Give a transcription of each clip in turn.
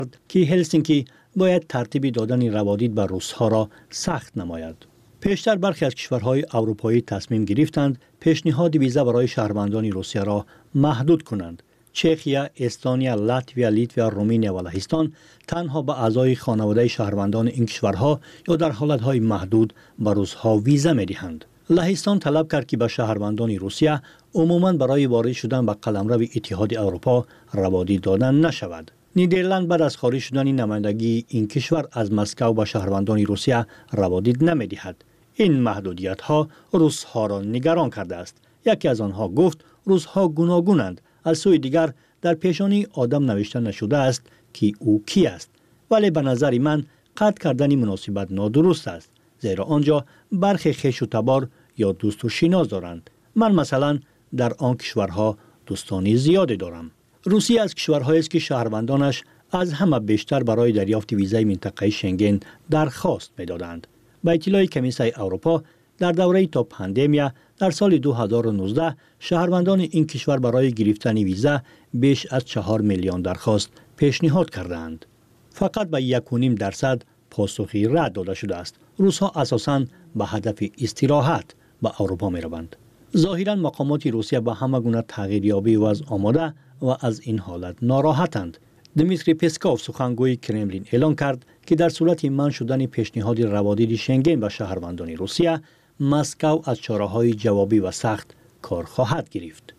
که هلسینکی باید ترتیب دادن روادید به روس‌ها را سخت نماید. پیشتر برخی از کشورهای اروپایی تصمیم گرفتند پیشنهاد ویزا برای شهروندان روسیه را محدود کنند. چخیا، استونیا، لاتویا، لیتوا، رومانیا و لهستان تنها به اعضای خانواده شهروندان این کشورها یا در حالتهای محدود به روس‌ها ویزا می‌دهند. لهستان طلب کرد که به شهروندان روسیه عموماً برای وارد شدن به قلمرو اتحاد اروپا روادید دادن نشود. نیدرلند بعد از خارج شدن نمایندگی این کشور از مسکو به شهروندان روسیه روادید نمی‌دهد. این محدودیت‌ها روس‌ها را نگران کرده است. یکی از آنها گفت روس‌ها گوناگونند. از سوی دیگر در پیشانی آدم نوشته نشده است که او کی است. ولی به نظر من قطع کردن مناسبت نادرست است. زیرا آنجا برخی خویش و تبار یا دوست و شناس دارند. من مثلا در آن کشورها دوستانی زیادی دارم. روسیه از کشورهایی است که شهروندانش از همه بیشتر برای دریافت ویزای منطقه شنگن درخواست می‌دادند. به اطلاع کمیسیون اروپا در دوره تا پاندمیا در سال 2019 شهروندان این کشور برای گرفتن ویزا بیش از 4 میلیون درخواست پیشنهاد کردند. فقط به 1.5% پاسخی رد داده شده است. روس‌ها اساساً به هدف استراحت به اروپا می‌روند. ظاهراً مقامات روسیه به همه گونه تغییریابی وضع آماده و از این حالت ناراحتند. دمیتری پسکوف سخنگوی کرملین اعلام کرد که در صورت منع شدن پیشنهاد روادید شنگن به شهروندان روسیه، مسکو از چاره‌های جوابی و سخت کار خواهد گرفت.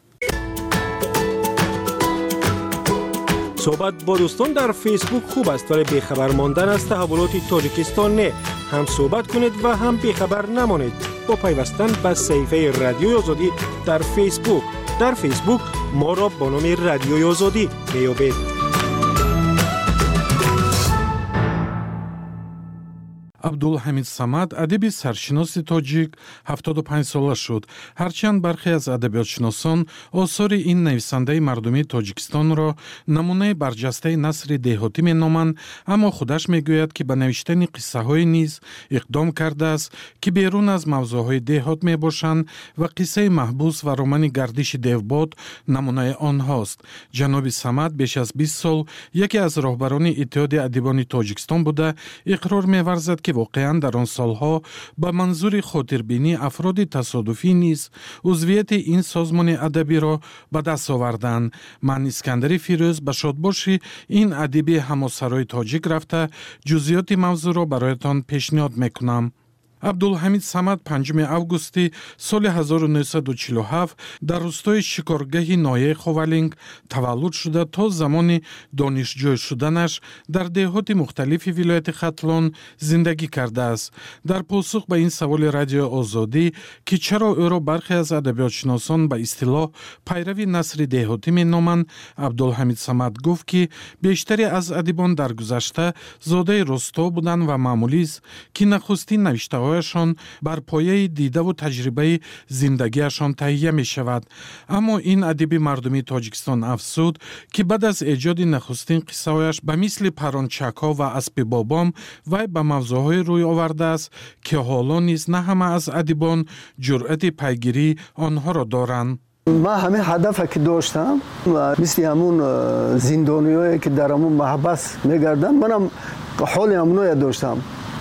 صحبت با دوستان در فیسبوک خوب است ولی بیخبر ماندن از تحولات تاجیکستان نه. هم صحبت کنید و هم بیخبر نمانید با پیوستن به صفحه رادیوی آزادی در فیسبوک. در فیسبوک ما را با نام رادیوی آزادی میابید. عبدالحمید صمد ادیب سرشناس تاجیک 75 ساله شد. هرچند برخی از ادبیاتشناسان آثار این نویسنده مردمی تاجیکستان را نمونه برجسته نثر دهاتی مینامند، اما خودش میگوید که به نوشتن قصه های نیز اقدام کرده است که بیرون از موضوعهای دهات میباشند و قصه محبوس و رمان گردش دیوباد نمونه آنهاست. جناب صمد بیش از 20 سال یکی از راهبران اتحاد ادیبان تاجیکستان بوده. اقرار می‌ورزد که واقعاً در آن سالها به منظور خاطربینی افراد تصادفی نیز عضویت این سازمان ادبی را به دست آوردند. من اسکندر فیروز به شادباشی این ادیب هماسرای تاجیک رفته جزئیات موضوع را برایتان پیشنهاد میکنم. عبدالحمید صمد 5 اوگوست سال 1947 در روستای شکارگاه ناحیه خوالینگ تولد شده تا زمان دانشجو شدنش در دهات مختلف ولایت ختلان زندگی کرده است. در پاسخ به این سوال رادیو آزادی که چرا او را برخی از ادبیاتشناسان به اصطلاح پیروی نثر دهاتی مینامند، عبدالحمید صمد گفت که بیشتری از ادیبان در گذشته زاده روستا بودند و معمولی است که نخستین نوشته شان بر پایه دیده و تجربه زندگیشان تهیه می شود. اما این ادیب مردمی تاجیکستان افزود که بعد از ایجاد نخستین قصه هایش به مثل پرانچکا و اسب بابام و به موضوعهای روی آورده است که حالا نیز نه همه از ادیبان جرأت پیگیری آنها را دارند. من همه هدفی که داشتم و مثل همون زندانیایی که در همون محبس میگردن، منم حال همونو داشتم.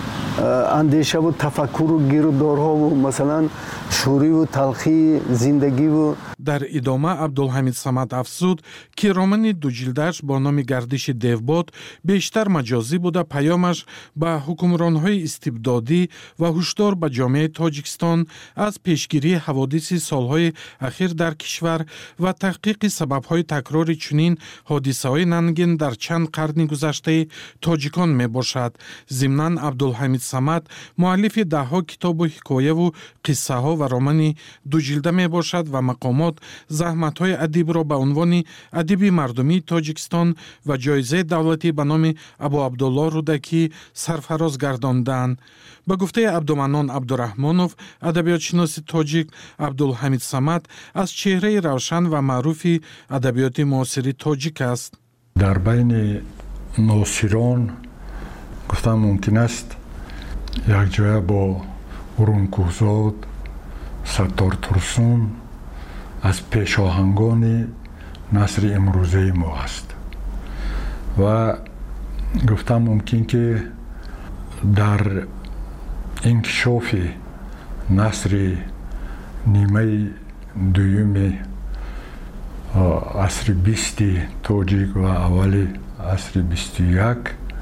اندیشه و تفکر و گیرودارها و مثلا شوری و تلخی زندگی و در ادامه عبدالحمید صمد افزود که رمان دو جلدش با نام گردش دیوباد بیشتر مجازی بوده، پیامش به حکمرانهای استبدادی و هشدار به جامعه تاجیکستان از پیشگیری حوادث سالهای اخیر در کشور و تحقیق سببهای تکرار چنین حادثه‌های ننگین در چند قرن گذشته تاجیکان می باشد. ضمناً عبدالحمید صمد مؤلف ده‌ها کتاب و حکایه و قصه ها و رمان دو جلده می باشد و مقامات زحمت‌های ادیب را به عنوان ادیب مردمی تاجیکستان و جایزه دولتی به نام ابو عبدالله رودکی سرفراز گرداندند. به گفته عبدالمنان عبدالرحمنوف، ادبیاتشناس تاجیک، عبدالحمید صمد از چهره روشن و معروف ادبیات معاصر تاجیک است. در بین ناصران گفتم ممکن است یک جای با ارون کوهزاد، ستار ترسون از پیشاهنگان نثر امروزه ما است و گفتم ممکن که در انکشاف نصر نیمه دوم عصر 20 تاجیک و اول عصر 21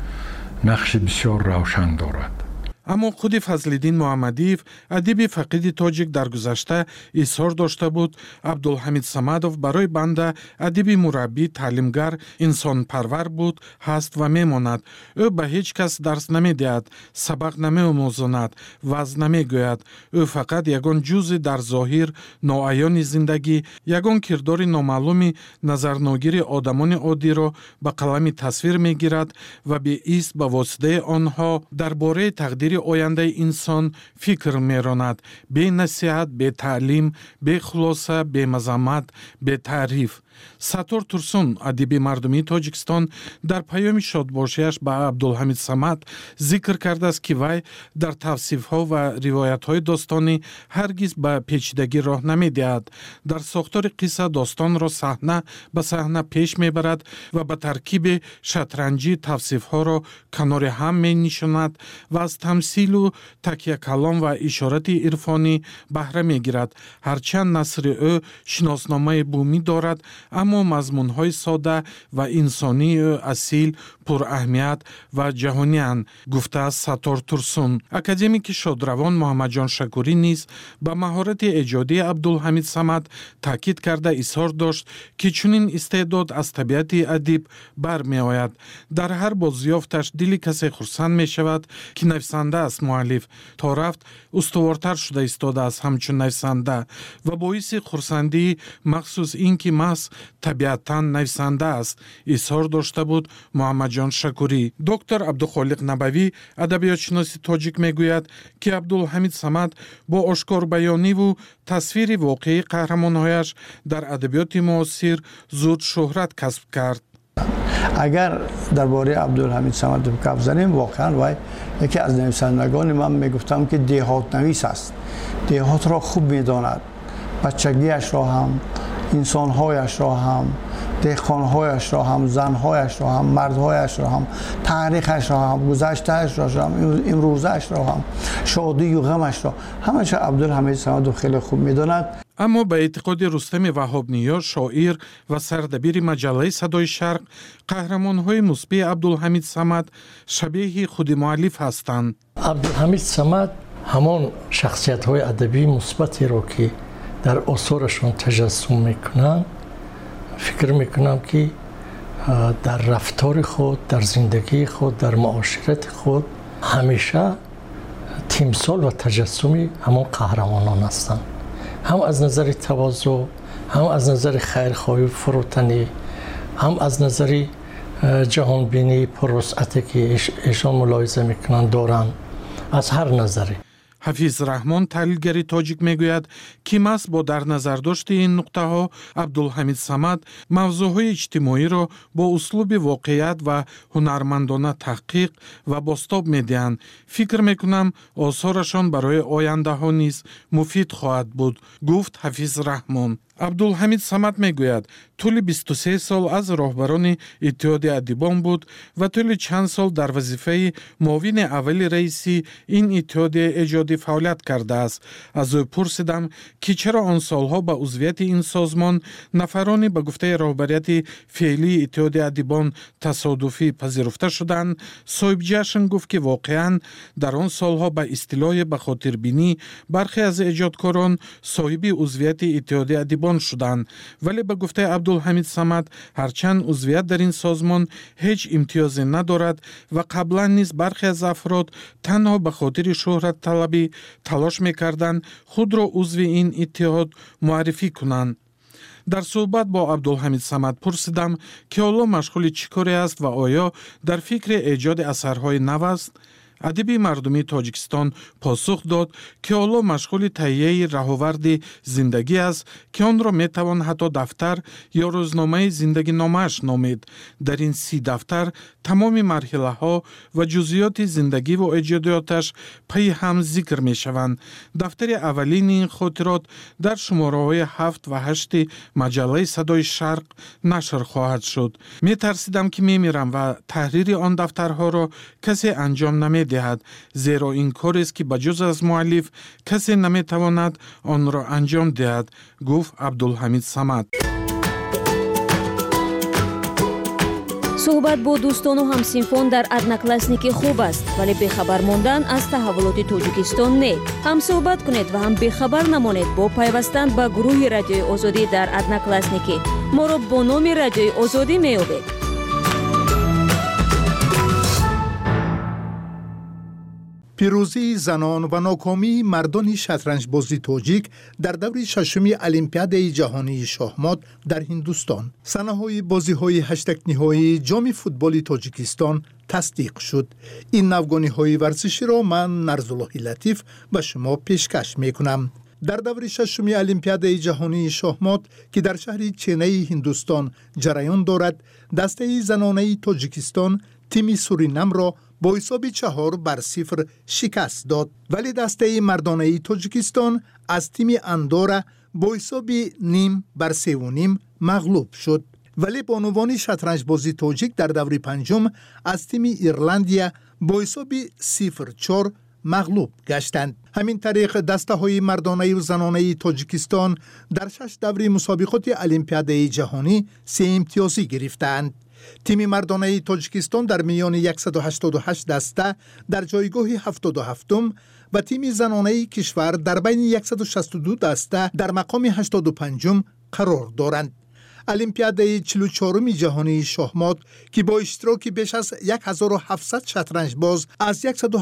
نقش بسیار روشن دارد. аммо худи Фазлиддин Муҳаммадиев, адиби фақиди тоҷик дар гузашта изҳор дошта буд, Абдулҳамид Самадов барои банда адиби мураббӣ, таълимгар, инсонпарвар буд, ҳаст ва мемонад. Ӯ ба ҳеҷ кас дарс намедиҳад, сабақ намеомӯзонад, ваъз намегӯяд. Ӯ фақат ягон ҷузъи дар зоҳир ноаёни зиндагӣ, ягон кирдори номаълуми назарногири одамони оддиро ба қалами тасвир мегирад ва беист ба воситаи онҳо дар бораи тақдири ояндаи инсон фикр меронад. Бенасиҳат, бетаълим, бехулоса, бемазаммат, бетаъриф. Саттор Турсун, адиби мардумии Тоҷикистон, дар паёми шодбошияш ба Абдулҳамид Самад зикр кардааст, ки вай дар тавсифҳо ва ривоятҳои достонӣ ҳаргиз ба печидагӣ роҳ намедиҳад. Дар сохтори қисса достонро саҳна ба саҳна пеш мебарад ва ба таркиби шатранҷӣ тавсифҳоро канори ҳам менишонад ва аз тамсилу такякалом ва ишорати ирфонӣ баҳра мегирад. Ҳарчанд насри ӯ шиносномаи бумӣ дорад, аммо мазмунҳои сода ва инсонии ӯ асил, пураҳамият ва ҷаҳонианд, гуфтааст Саттор Турсун. Академики шодравон Муҳаммадҷон Шакурӣ низ ба маҳорати эҷодии Абдулҳамид Самад таъкид карда изҳор дошт, ки чунин истеъдод аз табиати адиб бармеояд. Дар ҳар бозёфташ дили касе хурсанд мешавад, ки нависанда аст. муаллиф то рафт устувортар шуда истодааст ҳамчун нависанда ва боиси хурсандии махсус ин ки маҳз табиатан нависанда аст, изҳор дошта буд Муҳаммадҷон Шакурӣ. Доктор Абдухолиқ Набавӣ, адабиётшиноси тоҷик, мегӯяд, ки Абдулҳамид Самад бо ошкорбаёниву тасвири воқеии қаҳрамонҳояш дар адабиёти муосир зуд шӯҳрат касб кард. اگر درباره عبدالحمید صمد گپ زنیم، واقعا وای یکی از نویسندگان من میگفتم که دیهات نویس است. دیهات را خوب میداند، بچگیش را هم، انسانهایش را هم، دهقانهایش را هم، زنهایش را هم، مردهایش را هم، تاریخش را هم، گذشتهش را هم، امروزش را هم، شادی و غمش را همش عبدالحمید صمد خیلی خوب میداند. аммо ба эътиқоди Рустами Ваҳобниёр, шоир ва сардабири маҷаллаи Садои Шарқ, қаҳрамонҳои мусбии Абдулҳамид Самад шабеҳи худи муаллиф ҳастанд. Абдулҳамид Самад ҳамон шахсиятҳои адабии мусбатеро ки дар осорашон таҷассум мекунанд, фикр мекунам ки дар рафтори худ, дар зиндагии худ, дар муоширати худ ҳамеша тимсол ва таҷассуми ҳамон қаҳрамонон ҳастанд. هم از نظر تواضع، هم از نظر خیرخواهی فروتنی، هم از نظر جهانبینی پروسعتی که ایشان ملاحظه میکنن دارن، از هر نظری. ҳафиз раҳмон, таҳлилгари тоҷик, мегӯяд, ки маҳз бо дар назардошти ин нуқтаҳо Абдулҳамид Самад мавзӯъҳои иҷтимоиро бо услуби воқеият ва ҳунармандона таҳқиқ ва бостоб медиҳанд. фикр мекунам осорашон барои ояндаҳо низ муфид хоҳад буд, гуфт ҳафиз раҳмон. Абдулҳамид Самад мегӯяд, тӯли 23 сол аз роҳбарони иттиҳоди адибон буд ва тӯли чанд сол дар вазифаи муовини аввали раиси ин иттиҳоди эҷодӣ фаъолият кардааст. Аз ӯ пурсидам, ки чаро он солҳо ба узвияти ин созмон нафарони ба гуфтаи роҳбарияти феълии иттиҳоди адибон тасодуфӣ пазируфта шуданд. соҳибҷияшон гуфт, ки воқеан дар он солҳо ба истилоҳи ба хотирбинӣ бархе аз эҷодкорон соҳиби узвияти иттиҳоди адибон шуданд, вале ба гуфтаи Абдулҳамид Самад ҳарчанд узвият дар ин созмон ҳеҷ имтиёзе надорад ва қаблан низ бархе аз афрод танҳо ба хотири шӯҳратталабӣ талош мекарданд худро узви ин иттиҳод муаррифӣ кунанд. дар суҳбат бо Абдулҳамид Самад пурсидам, ки ҳоло машғули чӣ коре аст ва оё дар фикри эҷоди асарҳои нав аст. ادیب مردمی تاجیکستان پاسخ داد که حالا مشغول تهیه راهآورد زندگی است که آن را میتوان حتی دفتر یا روزنامه زندگی نامش نامید. در این 30 دفتر تمام مرحله ها و جزئیات زندگی و ایجاداتش پی هم ذکر می شوند. دفتر اولین این خاطرات در شماره های 7 و 8 مجله صدای شرق نشر خواهد شد. می ترسیدم که می میرم و تحریر آن دفترها را کسی انجام نمی دهد، زیرا این کار است که بجز از مؤلف کسی نمی تواند آن را انجام دهد، گفت عبدالحمید صمد. صحبت با دوستان و همسینفون در одноклассники خوب است، ولی بخبر ماندن از تحولات تاجیکستان نه. هم صحبت کنید و هم بخبر نمانید با پیوستن به گروه رادیوی آزادی در одноклассники. ما را با نام رادیوی آزادی میابید. پیروزی زنان و ناکامی مردان شطرنج بازی تاجیک در دور ششمی المپیاد جهانی شاهمات در هندوستان. سنه‌های بازی‌های هشتگ نهایی جام فوتبال تاجیکستان تصدیق شد. این نوگانی‌های ورزشی را من نرزالله لطیف به شما پیشکش می‌کنم. در دور ششمی المپیاد جهانی شاهمات که در شهر چنئی هندوستان جریان دارد، دسته زنانه تاجیکستان تیم سورینام را با حساب 4-0 شکست داد، ولی دسته مردانه تاجیکستان از تیم اندورا با حساب 0-3 مغلوب شد. ولی بانوان شطرنج بازی تاجیک در دور پنجم از تیم ایرلندیا با حساب 0-4 مغلوب گشتند. همین طریق دسته های مردانه و زنانه تاجیکستان در 6 دور مسابقات المپیاد جهانی 3 امتیازی گرفتند. تیم مردانه تاجیکستان در میان 188 دسته در جایگاه 77م و تیم زنانه کشور در بین 162 دسته در مقام 85م قرار دارند. المپیاد 44 جهانی شاهمات که با اشتراک بیش از 1700 شطرنج باز از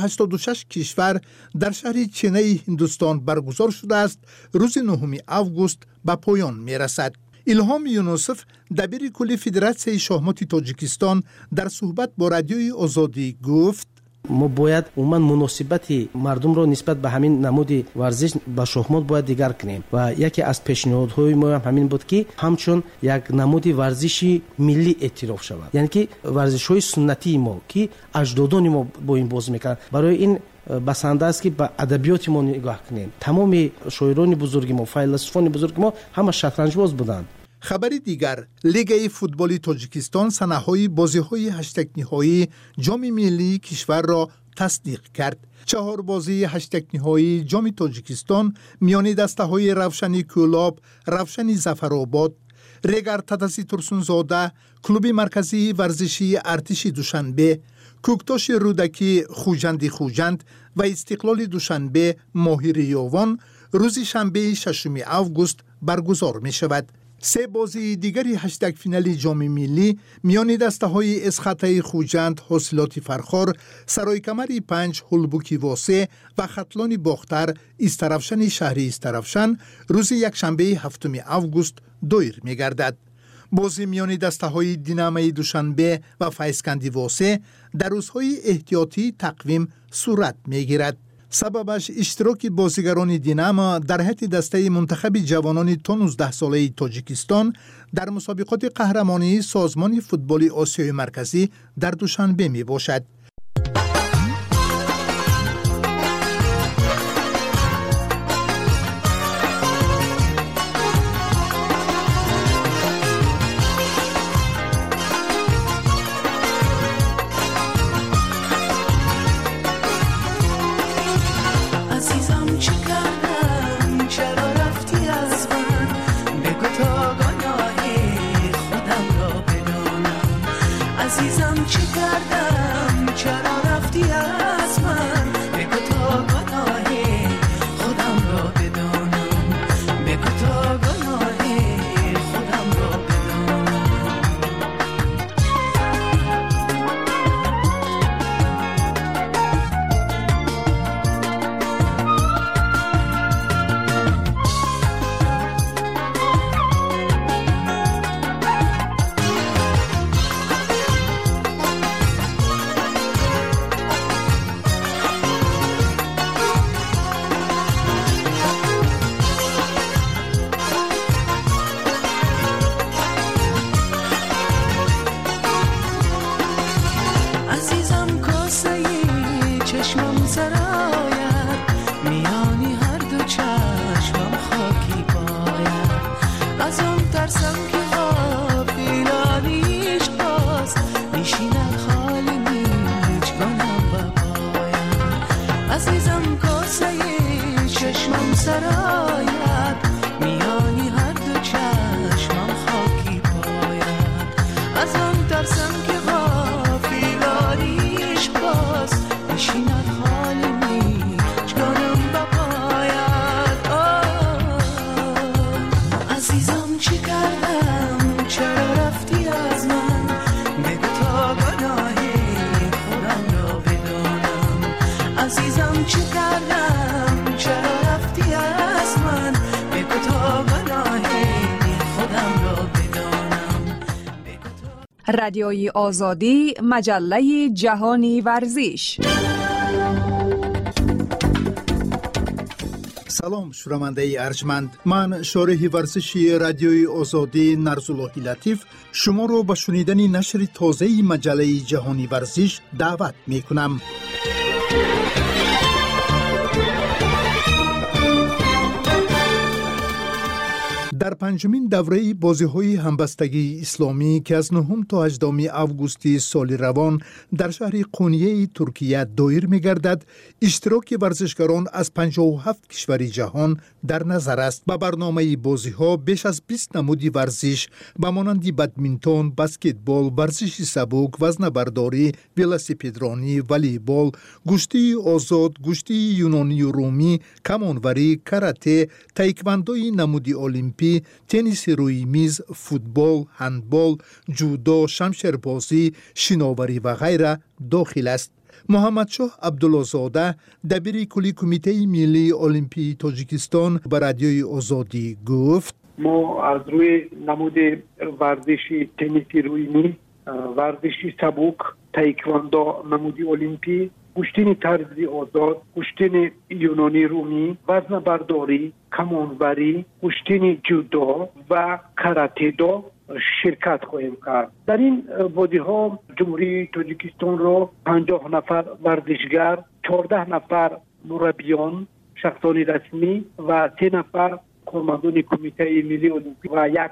186 کشور در شهر چنئی هندوستان برگزار شده است، روز 9 آگوست به پایان میرسد. الهام یونوسف دبیر کل فدراسیون شاهمات تاجیکستان در صحبت با رادیوی آزادی گفت: ما باید عموما مناسبت مردم را نسبت به همین نمود ورزش با شاهمات باید دیگر کنیم و یکی از پیشنهادهای ما هم همین بود که همچون یک نمود ورزشی ملی اعتراف شود، یعنی که ورزش‌های سنتی ما که اجدادان ما با این بازی می‌کردند، برای این بسنده است که به ادبیات ما نگاه کنیم. تمام شاعران بزرگ ما، فیلسوفان بزرگ ما همه شطرنج باز بودند. خبری دیگر، لیگ فوتبال تاجیکستان سنه‌های بازی‌های هشتگ نهایی جام ملی کشور را تصدیق کرد. 4 بازی هشتگ نهایی جام تاجیکستان میان دسته‌های روشنی کولاب، روشنی ظفرآباد، ریگر تدسی ترسونزاده، کلوب مرکزی ورزشی ارتش دوشنبه، کوکتاش رودکی خوجند و استقلال دوشنبه ماهی یاوان روز شنبه 6 آگوست برگزار می شود. 3 بازی دیگری هشتگ فینال جام ملی میان دسته‌های اسخطه خوجند، حاصلات فرخار، سرای کمری 5 هلبوکی واسه و خطلان باختر استرفشن شهری استرفشن روز یکشنبه 7 آگوست دایر می گردد. بازی میان دسته‌های دینامه دوشنبه و فیضکندی واسه در روزهای احتیاطی تقویم صورت می‌گیرد. سببش اشتراک بازیگران دینamo در هیئت دسته منتخب جوانان تا 19 ساله تاجیکستان در مسابقات قهرمانی سازمان فوتبال آسیای مرکزی در دوشنبه می باشد. عزیزم چه کردم سرایت میانی هر دو چشمم خاکی پاید از آن ترسم که غافیلاریش باز نشیند خالی میچگانم بپاید عزیزم چی کردم چرا رفتی از من بگو تا گناهی خودم را بدانم عزیزم چی کردم چرا رفتی از من بگو تا گناهی خودم را بدانم رادیوی آزادی مجله جهانی ورزش. سلام شنونده ارجمند، من شارح ورزشی رادیوی آزادی نرزاللهی لطیف شما رو به شنیدن نشر تازه مجله جهانی ورزش دعوت می کنم. در پنجمین دوره بازی‌های همبستگی اسلامی که از 9 تا 18 اوگوست سال روان در شهر قونیه ترکیه دایر می‌گردد، اشتراک ورزشکاران از 57 کشور جهان در نظر است. با برنامه بازی‌ها بیش از 20 نمود ورزش به مانند بدمینتون، بسکتبال، ورزش سبک، وزنه‌برداری، ولسیپدرانی، والیبال، گشتی آزاد، گشتی یونانی و رومی، کمانوری، کاراته، تایکواندوی نمودی المپی، تنیس روی میز، فوتبال، هندبال، جودو، شمشیربازی، شناوری و غیره داخل است. محمد شاه عبدالله‌زاده دبیر کلی کمیته ملی المپی تاجیکستان به رادیوی آزادی گفت: ما از روی نمود ورزشی تنیس روی میز، ورزشی سبک، تایکواندو نمودی المپی، کشتی طرزی آزاد، کشتی یونانی رومی، وزن برداری، کمانوری، کشتی جودو و کاراته دو شرکت خواهیم کرد. در این بازی‌ها جمهوری تاجیکستان را 50 نفر ورزشگر، 14 نفر مربیان شخصان رسمی و 3 نفر کارمندان کمیته ملی المپیک و 1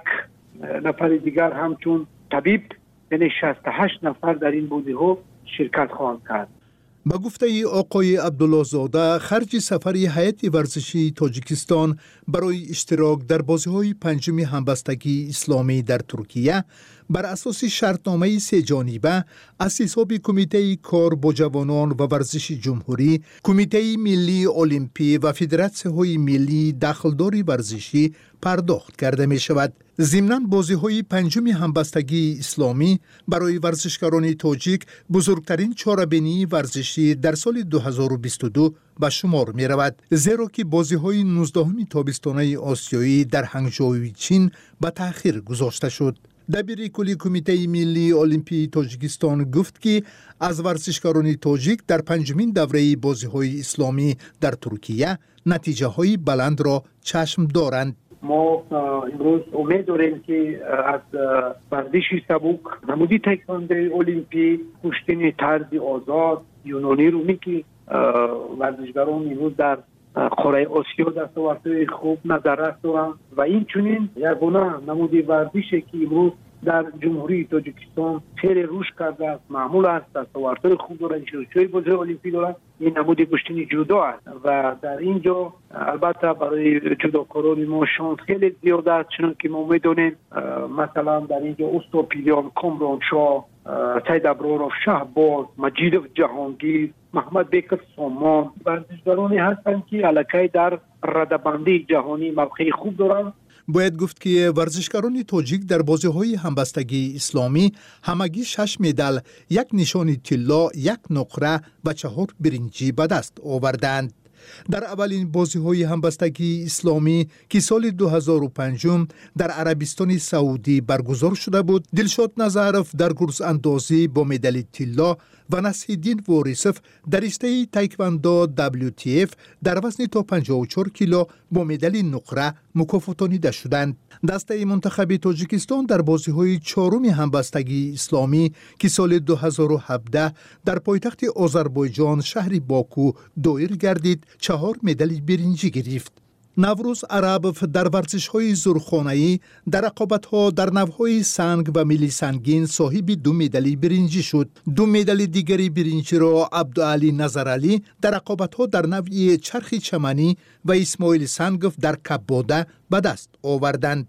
نفر دیگر همچون طبیب، یعنی 68 نفر در این بازی‌ها شرکت خواهند کرد. با گفته آقای عبدالله‌زاده، خرج سفر هیئت ورزشی تاجیکستان برای اشتراک در بازی‌های پنجم همبستگی اسلامی در ترکیه بر اساس شرطنامه 3 جانبه از حساب کمیته کار با جوانان و ورزش جمهوری، کمیته ملی المپی و فدراسیون ملی دخلدار ورزشی پرداخت کرده می شود. ضمناً بازی‌های پنجم همبستگی اسلامی برای ورزشکاران تاجیک بزرگترین چاره‌بینی ورزشی در سال 2022 به شمار می رود، زیرا که بازی‌های 19 تابستانه آسیایی در هنگژو چین به تأخیر گذاشته شد. دبیر کلی کمیته ملی المپی تاجیکستان گفت که از ورزشکاران تاجیک در پنجمین دوره بازی‌های اسلامی در ترکیه نتیجه‌های بلند را چشم دارند. ما امروز امید داریم که از ورزش سبک، نمودی تایکواندو المپی، کشتی طرزی آزاد، یونانی رومی که ورزشکاران امروز در قاره آسیا دستاوردهای خوب نظر دارند و این چنین یگانه نمودی ورزشی که امروز در جمهوری تاجیکستان خیلی رشد کرده است، معمول است، دستاوردهای خوب دارد، شرکت‌های بازی المپی دارد. این نمود کشتی جودو است و در اینجا البته برای جودوکاران ما شانس خیلی زیاد است، چون که ما می‌دونیم مثلا در اینجا استوپیلیان، کامران شاه، سید ابرارов شهباز، مجید جهانگیر، محمد بیک سامان ورزشکارانی هستند که الکی در رده‌بندی جهانی موقع خوب دارند. باید گفت که ورزشکاران تاجیک در بازی‌های همبستگی اسلامی همگی 6 مدال، 1 نشان طلا، 1 نقره و 4 برنجی به دست آوردند. در اولین بازی‌های همبستگی اسلامی که سال 2005 در عربستان سعودی برگزار شده بود، دلشاد نظرف در گرز اندازی با مدال طلا و نصیرالدین وارثوف در رشته تایکواندو WTF در وزن تا 54 کیلو با مدال نقره مکافاتانیده شدند. دسته منتخب تاجیکستان در بازی‌های 4 همبستگی اسلامی که سال 2017 در پایتخت آذربایجان شهر باکو دایر گردید 4 مدال برنجی گرفت. наврӯз арабов дар варзишҳои зурхонаӣ дар рақобатҳо дар навъҳои санг ва милли сангин соҳиби 2 медали биринҷӣ шуд. 2 медали дигари биринҷиро Абдуалӣ Назаралӣ дар рақобатҳо дар навъи чархи чаманӣ ва Исмоил Сангов дар капбода ба даст оварданд.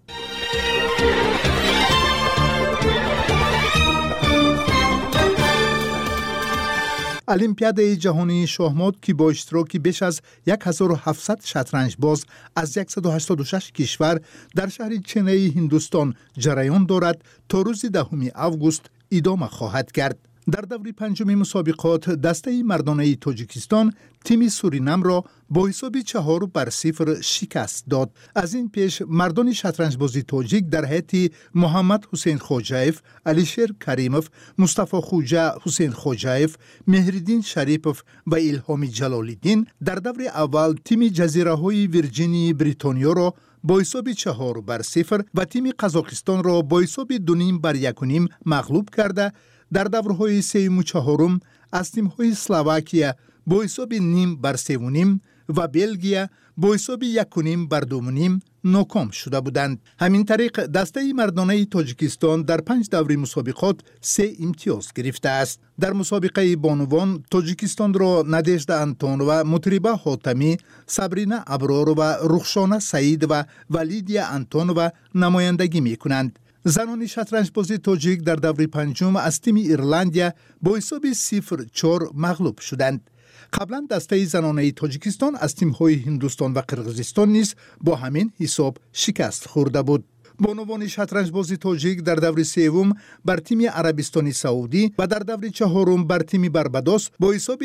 олимпиадаи ҷаҳонии шоҳмот, ки бо иштироки беш аз 1700 шатранҷбоз аз 186 кишвар дар шаҳри Ченнаи Ҳиндустон ҷараён дорад, то рӯзи 10 август идома хоҳад кард. дар даври панҷуми мусобиқот дастаи мардонаи Тоҷикистон тими Суринамро бо ҳисоби 4-0 шикаст дод. аз ин пеш мардони шатранҷбози тоҷик дар ҳайати Муҳаммад Ҳусейн Хоҷаев, Алишер Каримов, Мустафо Хуҷа Ҳусейн Хоҷаев, Меҳриддин Шарипов ва Илҳоми Ҷалолиддин дар даври аввал тими ҷазираҳои Вирҷинии Бритониёро бо ҳисоби 4-0 ва тими Қазоқистонро бо ҳисоби 2-1 мағлуб карда, дар даврҳои сеюму чаҳорум аз тимҳои Словакия бо ҳисоби 0-3 ва Белгия бо ҳисоби 1-2 ноком шуда буданд. ҳамин тариқ дастаи мардонаи Тоҷикистон дар 5 даври мусобиқот 3 имтиёз гирифтааст. дар мусобиқаи бонувон Тоҷикистонро Надежда Антонова, Мутриба Ҳотамӣ, Сабрина Абророва, Рухшона Саидова ва Лидия Антонова намояндагӣ мекунанд. занони шатранҷбози тоҷик дар даври панҷум аз тими Ирландия бо ҳисоби 0-4 мағлуб шуданд. қаблан дастаи занонаи Тоҷикистон аз тимҳои Ҳиндустон ва Қирғизистон низ бо ҳамин ҳисоб шикаст хӯрда буд. бонувони шатранҷбози тоҷик дар даври севум бар тими Арабистони Саудӣ ва дар даври чаҳорум бар тими Барбадос бо ҳисоби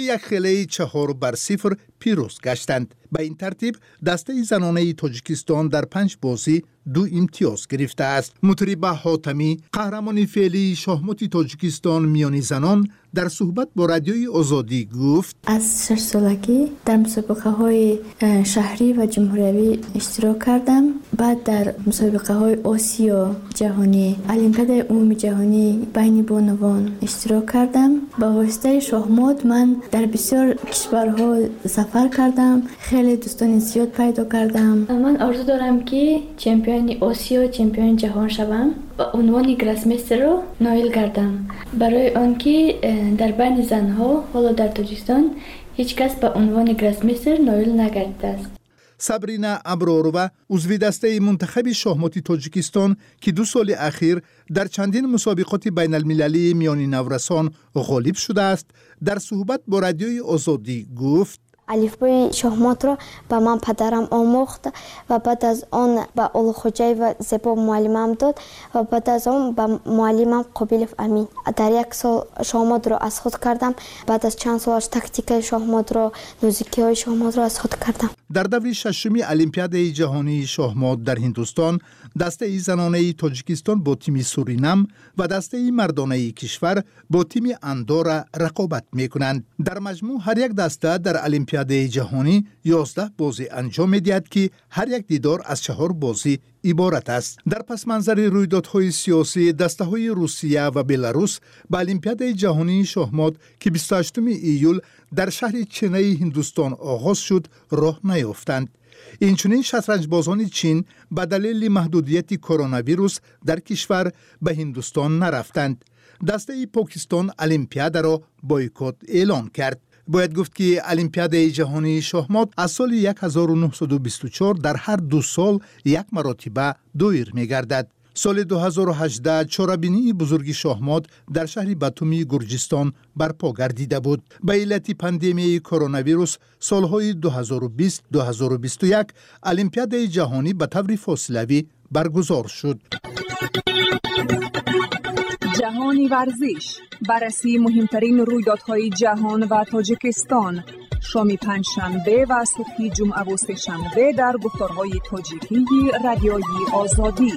1-4 пирӯз гаштанд. ба ин тартиб дастаи занонаи Тоҷикистон дар 5 бозӣ 2 имтиёз гирифтааст. Мутриба Ҳотамӣ, қаҳрамони феълии шоҳмоти Тоҷикистон миёни занон, дар суҳбат бо радиои Озодӣ гуфт: аз 6 солагӣ дар мусобиқаҳои шаҳрӣ ва ҷумҳуриявӣ иштирок кардам. баъд дар мусобиқаҳои Осиё ҷаҳонӣ, Олимпиадаи умуми ҷаҳонӣ байни бонувон иштирок кардам. ба воситаи шоҳмот ман дар бисёр кишварҳо сафар кардам, хеле дӯстони зиёд пайдо кардам. ман орзу дорам ки чемпиони Осиё, чемпиони ҷаҳон шавам ва унвони гроссмейстерро ноил гардам. барои он ки дар байни занҳо ҳоло дар Тоҷикистон ҳеҷ кас ба унвони гроссмейстер ноил нагардидааст. Сабрина Абророва, узви дастаи мунтахаби шоҳмоти Тоҷикистон, ки 2 соли ахир дар чандин мусобиқоти байналмилалии миёни наврасон ғолиб шудааст, дар суҳбат бо радиои Озодӣ гуфт: алифбои шоҳмотро ба ман падарам омӯхт ва баъд аз он ба Улухоҷаева Зебо муаллимам дод ва баъд аз он ба муаллимам Қобилов Амин. дар 1 сол шоҳмотро аз худ кардам. баъд аз чанд солаш тактикаи шоҳмотро, нозикиҳои шоҳмотро аз худ кардам. дар даври 6-уми Олимпиадаи ҷаҳонии шоҳмот дар Ҳиндустон, дастаи занонаи Тоҷикистон бо тими Суринам ва дастаи мардонаи кишвар бо тими Андора рақобат мекунанд. дар маҷмӯъ ҳар як даста дар Олимпиадаи ҷаҳонӣ 11 бозӣ анҷом медиҳад, ки ҳар як дидор аз 4 бозӣ иборат аст. дар пасманзари рӯйдодҳои сиёсӣ, дастаҳои Русия ва Беларус ба Олимпиадаи ҷаҳонии шоҳмот, ки 28 июл дар шаҳри Ченнаи Ҳиндустон оғоз шуд, роҳ наёфтанд. инчунин шатранҷбозони Чин ба далели маҳдудияти коронавирус дар кишвар ба Ҳиндустон нарафтанд. дастаи Покистон Олимпиадаро бойкот эълон кард. бояд гуфт, ки Олимпиадаи ҷаҳонии шоҳмот аз соли 1924 дар ҳар 2 сол як маротиба доир мегардад. соли 2018 чорабинии бузурги шоҳмот дар шаҳри Батуми Гурҷистон барпо гардида буд. ба иллати пандемияи коронавирус солҳои 2020-2021 Олимпиадаи ҷаҳонӣ ба таври фосилавӣ баргузор шуд. جهانی ورزش، بررسی مهمترین رویدادهای جهان و تاجیکستان، شام پنجشنبه و صبح جمعه و سه‌شنبه در گفتارهای تاجیکی رادیویی آزادی.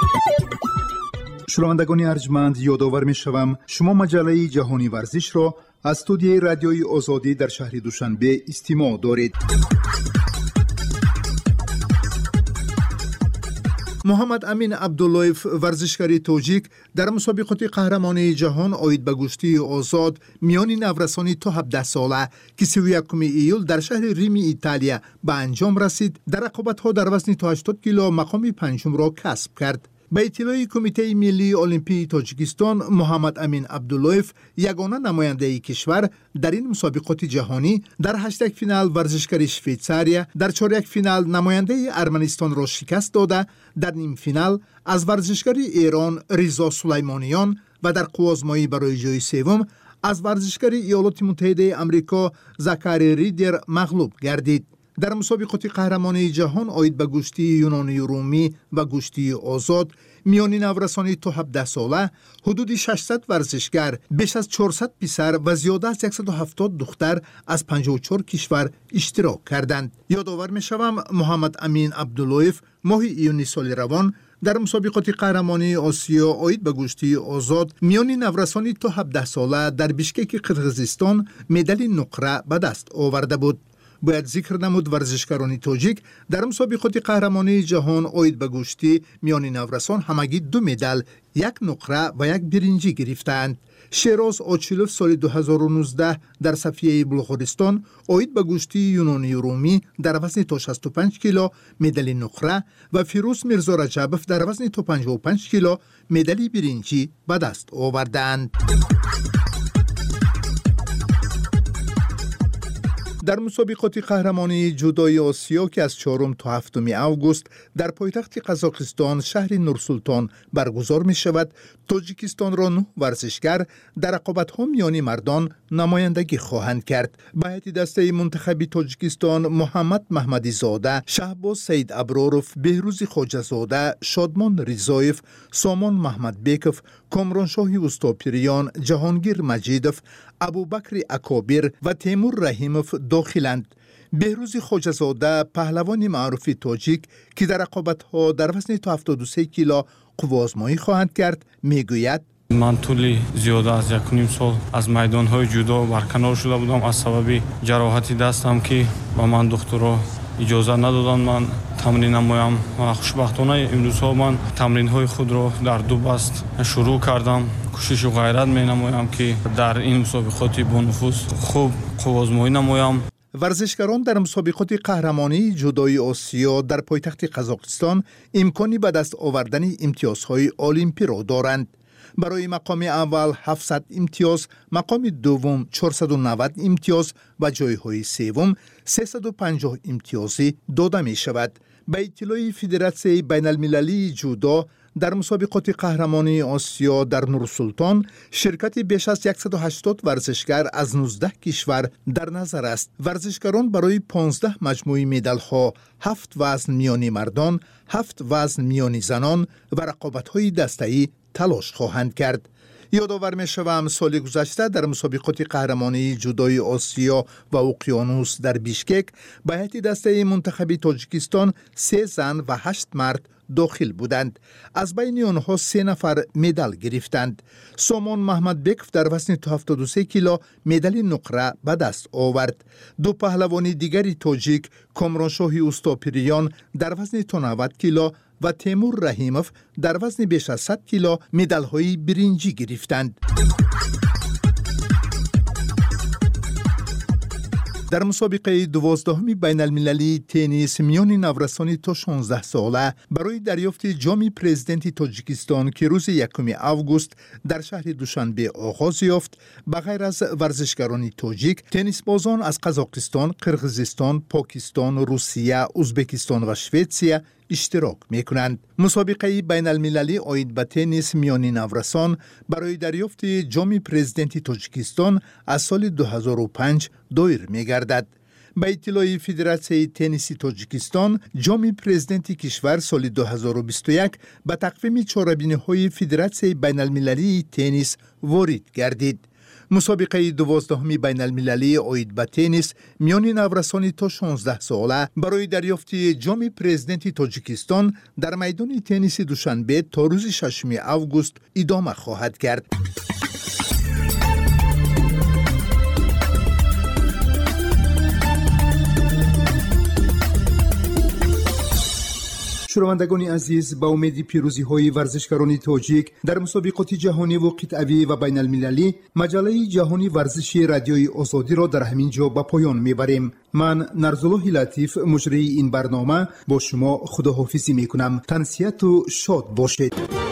شنوندگان ارجمند، یادآور می‌شوم شما مجله جهانی ورزش را از استودیوی رادیویی آزادی در شهر دوشنبه استماع دارید. محمد امین عبداللهیف ورزشکاری توجیک در مسابقات قهرمانی جهان آید به کشتی آزاد میان نورسانی تا 17 ساله که 31 ایول در شهر ریم ایتالیا به انجام رسید در رقابت‌ها در وزن تا 80 کیلو مقام پنجم را کسب کرد. به اطلاع کمیته ملی المپی تاجیکستان، محمد امین عبداللهیف یگانه نماینده کشور در این مسابقات جهانی در هشتگ فینال ورزشکاری شویتزاریا در چهارک فینال نماینده ارمنستان را شکست داده، در نیم فینال از ورزشکاری ایران رضا سلیمانیان و در قوازمایی برای جای سوم از ورزشکاری ایالات متحده آمریکا زاکاری ریدر مغلوب گردید. در مسابقات قهرمانی جهان آید به کشتی یونانی رومی و کشتی آزاد میان نورسانی تا 17 ساله حدود 600 ورزشگر، بیش از 400 پسر و زیاده از 170 دختر از 54 کشور اشتراک کردند. یادآور می‌شوم محمد امین عبداللهیف ماه ایونی سال روان در مسابقات قهرمانی آسیا آید به کشتی آزاد میان نورسانی تا 17 ساله در بیشکک قرقیزستان مدال نقره به دست آورده بود. باید ذکر نمود ورزشکاران تاجیک در مسابقات قهرمانی جهان آید به کشتی میان نورسان همگی 2 مدال، 1 نقره و 1 برنجی گرفتند. شیراز آچیلوف سال 2019 در صفیه بلغارستان آید به کشتی یونانی رومی در وزن تا 65 کیلو مدال نقره و فیروز میرزا رجبوف در وزن تا 55 کیلو مدال برنجی به دست آوردند. در مسابقات قهرمانی جودوی آسیا که از 4 تا 7 آگوست در پایتخت قزاقستان شهر نورسولتان برگزار می شود، تاجیکستان را 9 ورزشگر در رقابت‌ها میان مردان نمایندگی خواهند کرد. به هیئت دسته منتخبی تاجیکستان محمد محمدی زاده، شهباز سید ابراروف، بهروز خواجه زاده، شادمان رضایف، سامان محمد بیکوف، کامران شاهی استاپیریان، جهانگیر مجیدوف، ابوبکر اکابر و تیمور رحیموف داخلند. بهروز خواجه زاده پهلوان معروف تاجیک که در رقابت‌ها در وزن تا 73 کیلو قوازمایی خواهند کرد میگوید: من طولی زیاده از 1.5 سال از میدان‌های جودو برکنار شده بودم از سبب جراحتی دستم که با من دکترها اجازه ندادن من تمرین نمایم و خوشبختانه امروزها من تمرین‌های خود را در 2 بست شروع کردم. کوشش و غیرت می‌نمایم که در این مسابقات با نفوذ خوب قوازمایی نمایم. ورزشکاران در مسابقات قهرمانی جودوی آسیا در پایتخت قزاقستان امکانی به دست آوردن امتیازهای المپی را دارند. برای مقام اول 700 امتیاز، مقام دوم 490 امتیاز و جایهای سوم 350 امتیازی داده می شود. به اطلاع فدراسیون بین المللی جودو در مسابقات قهرمانی آسیا در نورسولتان شرکت بیش از 180 ورزشگر از 19 کشور در نظر است. ورزشکاران برای 15 مجموعه مدال ها 7 وزن میانی مردان، 7 وزن میانی زنان و رقابت‌های دسته‌ای تلاش خواهند کرد. یادآور می‌شوم سال گذشته در مسابقات قهرمانی جودوی آسیا و اقیانوس در بیشکک به هیئت دسته منتخبی تاجیکستان 3 زن و 8 مرد داخل بودند. از بین آنها 3 نفر مدال گرفتند. سامان محمد بیکوف در وزن تا 73 کیلو مدال نقره به دست آورد. 2 پهلوان دیگری تاجیک، کامران شاهی استاپیریان در وزن تا 90 کیلو و تیمور رحیموف در وزن بیش از 100 کیلو مدال‌های برنجی گرفتند. در مسابقه 12 بین المللی تنیس میان نورسانی تا 16 ساله برای دریافت جام پرزیدنت تاجیکستان که روز 1 آگوست در شهر دوشنبه آغاز یافت، بغیر از ورزشکاران تاجیک، تنیس بازان از قزاقستان، قرقیزستان، پاکستان، روسیه، ازبکستان و شویتزیا اشتراک میکنند. مسابقه بین المللی آید به تنیس میان نورسان برای دریافت جام پرزیدنت تاجیکستان از سال 2005 دایر میگردد. به اطلاع فدراسیون تنیس تاجیکستان، جام پرزیدنت کشور سال 2021 به تقویم چهاربینی‌های فدراسیون بین المللی تنیس وارد گردید. مسابقه 12 بین المللی آید به تنیس میان نورسانی تا 16 ساله برای دریافت جام پرزیدنت تاجیکستان در میدان تنیس دوشنبه تا روز 6 آگوست ادامه خواهد کرد. شنوندگان عزیز، با امید پیروزی های ورزشکاران تاجیک در مسابقات جهانی و قطعی و بین المللی، مجله جهانی ورزشی رادیوی آزادی را در همین جا به پایان میبریم. من نرزالله لطیف مجری این برنامه با شما خداحافظی میکنم. تنسیت و شاد باشید.